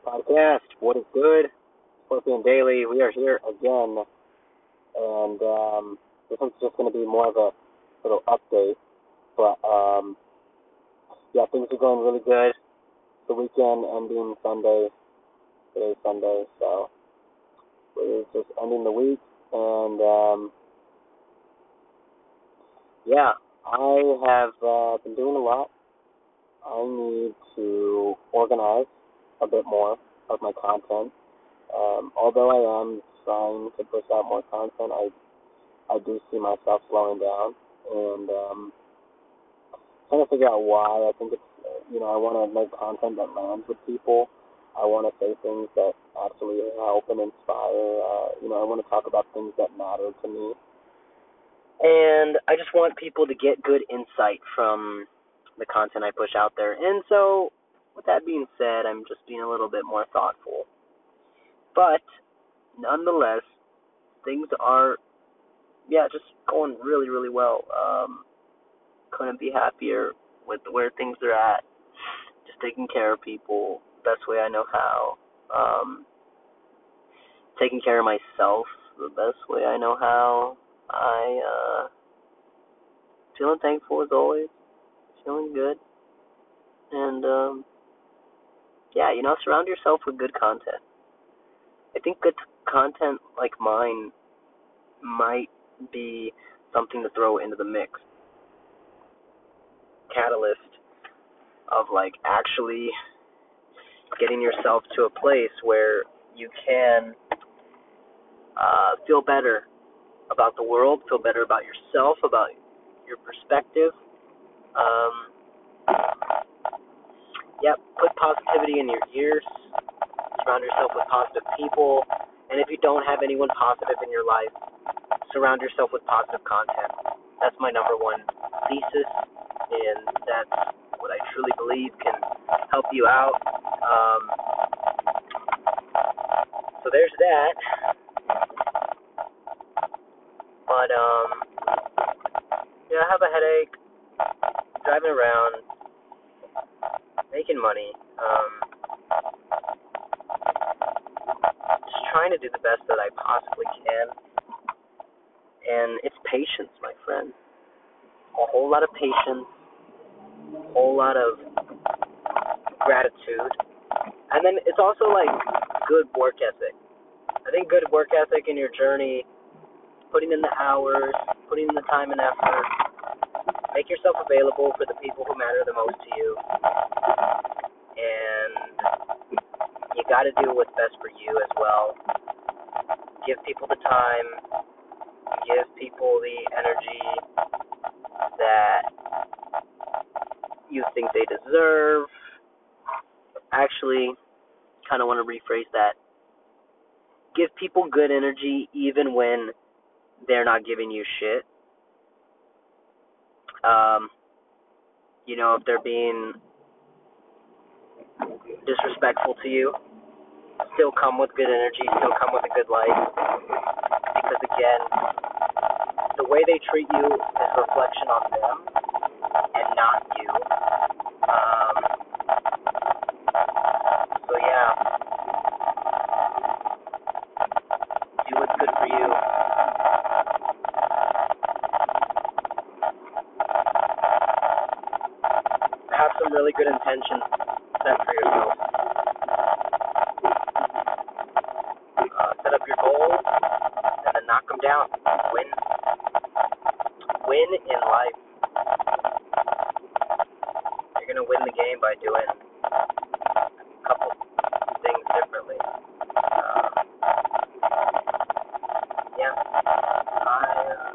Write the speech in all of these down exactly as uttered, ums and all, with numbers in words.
Podcast. What is good? Scorpion Daily. We are here again, and um, this one's just going to be more of a little update. But um, yeah, things are going really good. The weekend ending Sunday. Today's Sunday, so we're just ending the week, and um, yeah, I have uh, been doing a lot. I need to organize a bit more of my content. Um, although I am trying to push out more content, I I do see myself slowing down, and um, trying to figure out why. I think it's uh, you know I want to make content that lands with people. I want to say things that actually help and inspire. Uh, you know, I want to talk about things that matter to me, and I just want people to get good insight from the content I push out there. And so, with that being said, I'm just being a little bit more thoughtful, but nonetheless, things are yeah, just going really, really well. Um, couldn't be happier with where things are at. Just taking care of people best way I know how. Um, taking care of myself the best way I know how. I uh, feeling thankful as always. Feeling good. And um, yeah, you know, surround yourself with good content. I think good content like mine might be something to throw into the mix. Catalyst of like actually getting yourself to a place where you can uh, feel better about the world, feel better about yourself, about your perspective. Um, yep, put positivity in your ears. Surround yourself with positive people. And if you don't have anyone positive in your life, surround yourself with positive content. That's my number one thesis, and that's what I truly believe can help you out. Um, so there's that. But, um, yeah, I have a headache, driving around, making money, um, just trying to do the best that I possibly can. And it's patience, my friend. A whole lot of patience, a whole lot of gratitude. And then it's also like good work ethic. I think good work ethic in your journey, putting in the hours, putting in the time and effort, make yourself available for the people who matter the most to you. And you got to do what's best for you as well. Give people the time, give people the energy that you think they deserve. Actually, kind of want to rephrase that. Give people good energy even when they're not giving you shit. Um, you know, if they're being disrespectful to you, still come with good energy, still come with a good life. Because again, the way they treat you is a reflection on them and not you. Um, so yeah, do what's good for you. Have some really good intentions set for yourself. Uh, set up your goals and then knock them down. Win, win in life. You're gonna win the game by doing a couple things differently. Um, yeah, I uh,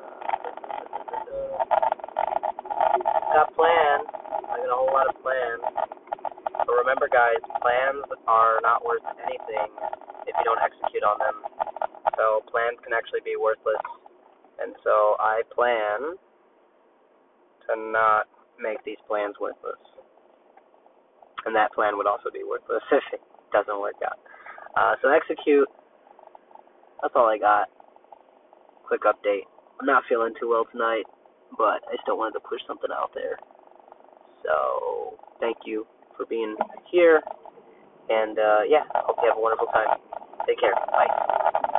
got plans. I got a whole lot of plans. But remember, guys, plans are not worth anything if you don't execute on them. So plans can actually be worthless. And so I plan to not make these plans worthless. And that plan would also be worthless if it doesn't work out. Uh, so execute. That's all I got. Quick update. I'm not feeling too well tonight, but I still wanted to push something out there. So thank you for being here. And, uh, yeah, I hope you have a wonderful time. Take care. Bye.